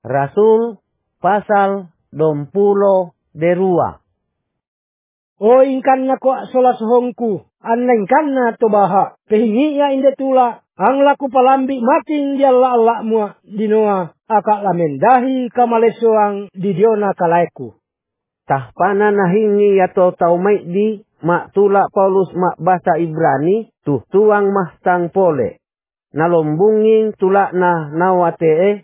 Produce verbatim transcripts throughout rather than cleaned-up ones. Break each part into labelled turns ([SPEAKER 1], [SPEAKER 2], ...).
[SPEAKER 1] Rasul pasal dompulo derua.
[SPEAKER 2] O ingkan na ko sola sohongku, anengkan na to baha, pehingi ya inde tula, ang laku palambi mating dia la Allah mua dinoa, akak lamendahi kamalesoang di diona kalaiku.
[SPEAKER 1] Tah pana nahingi yato tau mai di, mak tula Paulus mak bahasa Ibrani, tuh tuang mah tang pole. Nalombunging tula na nawate eh.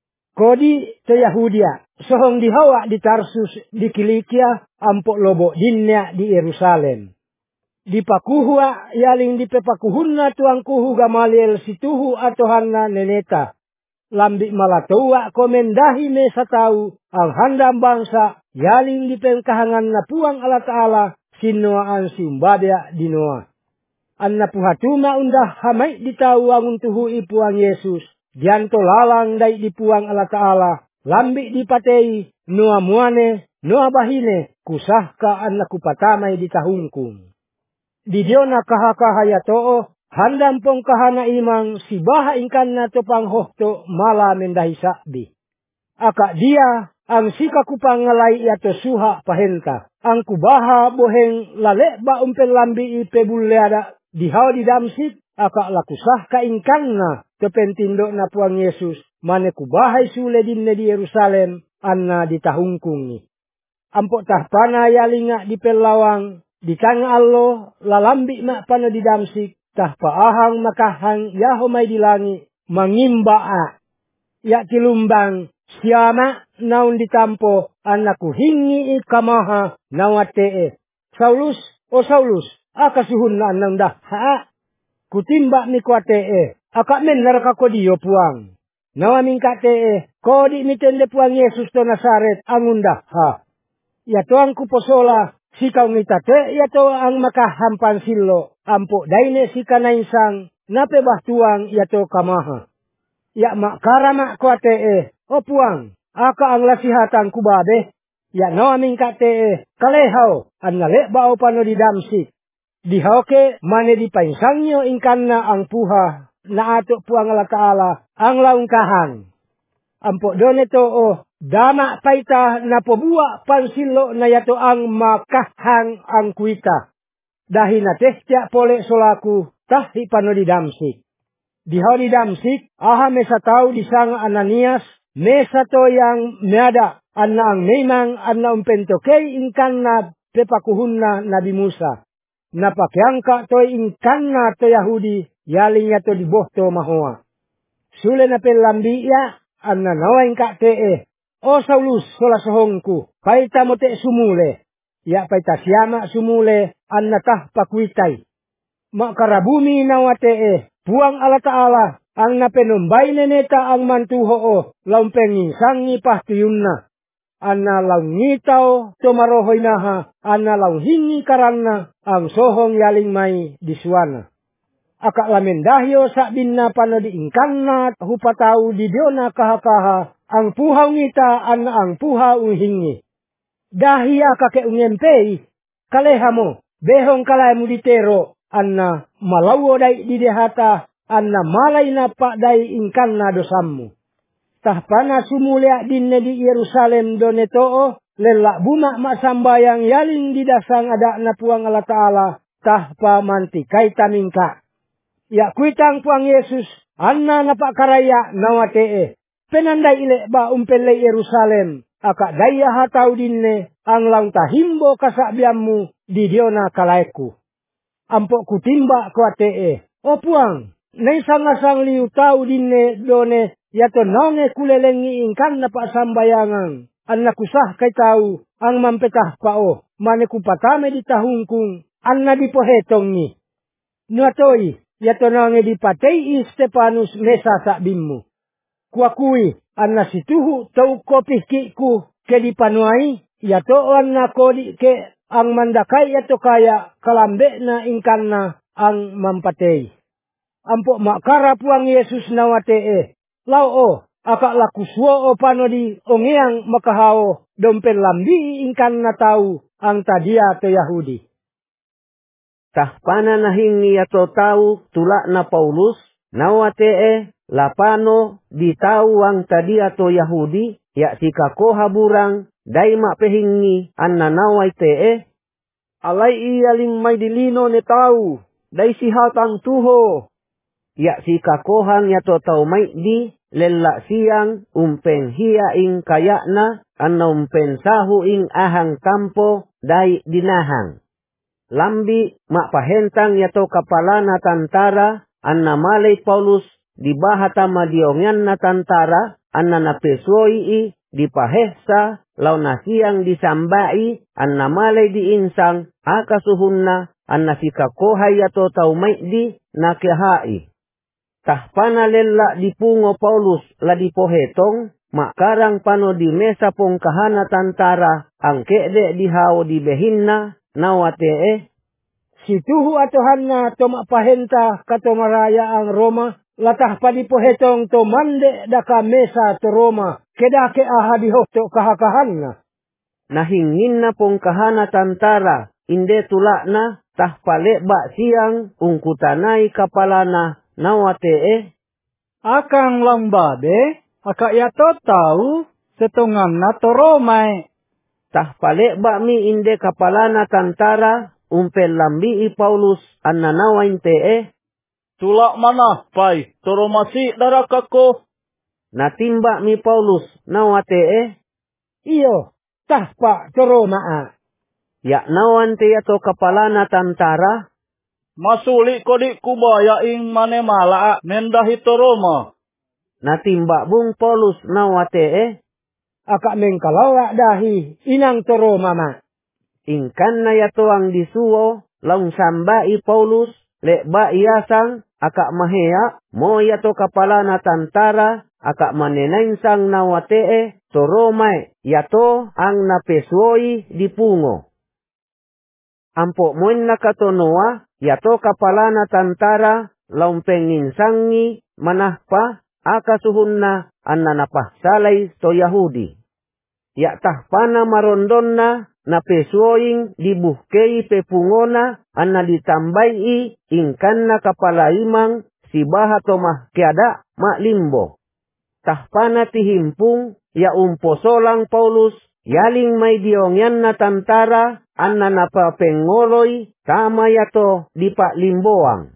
[SPEAKER 2] Kodi te Yahudia, sohong di Hawa di Tarsus di Kilikia, ampok lobo dinnya di Yerusalem. Di pakuhua yaling di pepakuhunna tuang kuhu Gamaliel situhu atohanna neneta. Lambi malatoa komendahi mesa tau ang handam bangsa yaling di pengkahangan na puang Allah Ta'ala sinoaan siumbadea dinoa. Anna puhatuma undah hamay ditau ang untuhu ipuang Yesus. Dianto lalang dai dipuang Allah Ta'ala. Lambi dipatei noa muane noa bahine kusahka anna kupatamay ditahungkung. Di diona kahakahaya too handam pong kahana imang sibaha ingkan na to panghohto mala mendahi sakbi. Aka dia ang sika kupangalay yato suha pahenta. Ang kubaha boheng lale ba umpel lambi ipebuleada dihaw di Damsik. Aka lakusah ka ingkan na to pentindo na puang Yesus. Mane kubahay sule dinne di Yerusalem anna ditahungkungi. Ampok tahpana yalinga di pelawang di tanga allo lalambi mak pano di Damsik. Tahpaahang makahang yahomay di langit mangimbaa. Ya kilumbang siyama naun ditampo annaku hingi ikamaha nawatee. Saulus, o Saulus, akasuhun na anang dah. Haa, kutimba mi kuatee. Akak men naraka ko diyo puang. Nawaming katee, kodi mitende puang Yesus to Nazaret angundah. Ha, yato ang kuposola. Sikaw ngitate yato ang makahampan silo. Ampo daine sika nainsang napebah tuang yato kamaha. Ya makara mak kuate e. O puang, aka ang lasihatan kubabe. Ya nawaming kate e. Kalehau, an nalekbao pano di Damsik. Dihoke mane di painsangyo ingkan na ang puha. Na ato puang Allah Ta'ala ang laungkahan. Ampo done to o. Dama paita na pobua pansilo na yato ang makahang ang kuita. Dahi na tehtia pole solaku tahi pano di Damsik. Dihaw di Damsik, aha mesa tau di sang Ananias, mesa to yang meada, anna ang memang anna umpentokei ingkan na pepakuhunna Nabi Musa. Napakyangka to ingkan na to Yahudi, yaling yato di bohto mahoa. Sule na pelambi ya, anna nawain ka te e. O Saulus, sola sohongku, paita mo te sumule. Ya paita siyama sumule, anna tah pakuitay. Makarabumi nawate e, puang Allah Ta'ala, ang napenumbay neneta ang mantuho o, laumpenging sangi pahtiyunna. Anna laung ngitaw, tumarohoy na ha, anna laung hingi karanna, ang sohong yaling may diswana. Aka lamendahyo sa binna pano di ingkanna, hupataw di diona kahakaha, ang puhaw ngita anna ang puhaw uhingi. Dahi aka ke ungempei, kaleha mo, behong kalay mo ditero, anna malawo day di dehata, anna malay na pa day ingkan na dosammu. Tahpana sumulya dinne di Yerusalem done too, lelak buma masambayang yaling di dasang ada na puang Allah Ta'ala, tahpa mantikay tamingka. Ya kuitang puang Yesus, anna napakaraya nawatee. Penanday ile ba umpelay Yerusalem, aka daya hataw dinne, ang lang tahimbo kasabiyammu di diona kalaiku. Ampok kutimba kuatee. O puang, naisangasang liu tau dinne done, yato nonge kulelengi ingkan na pasambayangan. Anna kusah kay tau, ang mampetah pao, mane kupatame di tahungkung, anna di pohetongi. Nuatoi, yato nonge di patei Stefanus mesa sakbimmu. Kuakui, anna situhu tau kopih kiku ke di panuai, yato anna kodi ke ang mandakai yato kaya kalambe na ingkan na ang mampatei. Ampok makara puang Yesus nawatee. Lau o, akak laku suo o pano di ongeang makahao, dompel lambi ingkan na tau ang tadia to Yahudi.
[SPEAKER 1] Tahpana nahingi yato tau tulak na Paulus, nawatee Lapano ditawang tadia to Yahudi, ya sikakoha burang, dai mak pehingi anna nawai te.
[SPEAKER 2] Alai ialing may dilino ni tau, dai sihatang tuho.
[SPEAKER 1] Ya sikakohang ya to tau may di, lella siang umpen hiya ing kayakna, anna umpen sahu ing ahang kampo, dai dinahang. Lambi mak pahentang ya to kapalana tantara, anna malay Paulus, di bahata madiongyan na tantara, anna napesoi i, di pahesa, lau na siang disambai, anna malay diinsang, akasuhunna, anna sikakohay ato tau may di, nakihai. Tahpana lella dipungo Paulus la dipohetong, makarang pano di mesa pong kahana tantara, ang kede dihao di behinna, nawate eh.
[SPEAKER 2] Situhu atohan na tumapahenta katumaraya ang Roma, latah pa dipohetong to mande da ka mesa to Roma, kedake aha dihoto kahakahan na.
[SPEAKER 1] Nahingin na pong kahana tantara, inde tulak na, tahpale ba siyang ungkutanay kapalana, nawate eh.
[SPEAKER 2] Akang lambabe, akayato tau, setungam na to Roma.
[SPEAKER 1] Tahpale ba mi inde kapalana tantara, umpel lambi i Paulus, anna nawain te eh.
[SPEAKER 3] Tulak mana, pai, toro masih darakako.
[SPEAKER 1] Natimba mi Paulus, nawate eh.
[SPEAKER 2] Iyo, tahpa to Roma a.
[SPEAKER 1] Ya nawan te yato kapalana tantara.
[SPEAKER 3] Masuli ko di kubaya ing manemala nendahi to Roma.
[SPEAKER 1] Natimba bung Paulus nawate eh.
[SPEAKER 2] Aka mengkalawa dahi inang to Roma ma.
[SPEAKER 1] Ingkan na yato ang disuo, laung samba i Paulus, le ba iyasang, aka mahea, mo yato kapalana tantara, aka manenainsang nawate eh, to Roma yato ang napesuoi di pungo. Ampo moen nakatonoa, yato kapalana tantara, laung penginsangi, manahpa, akasuhunna, anna napahsalay to Yahudi. Ya tahpana marondonna, napesuoing dibuhkei pepungona, anna ditambay i, ingkan na kapalaimang, si baha tomah kiada, maklimbo. Tahpana tihimpung, ya umposolang Paulus, yaling may diongyan na tantara, anna napapengoloy, tama yato di paklimboang.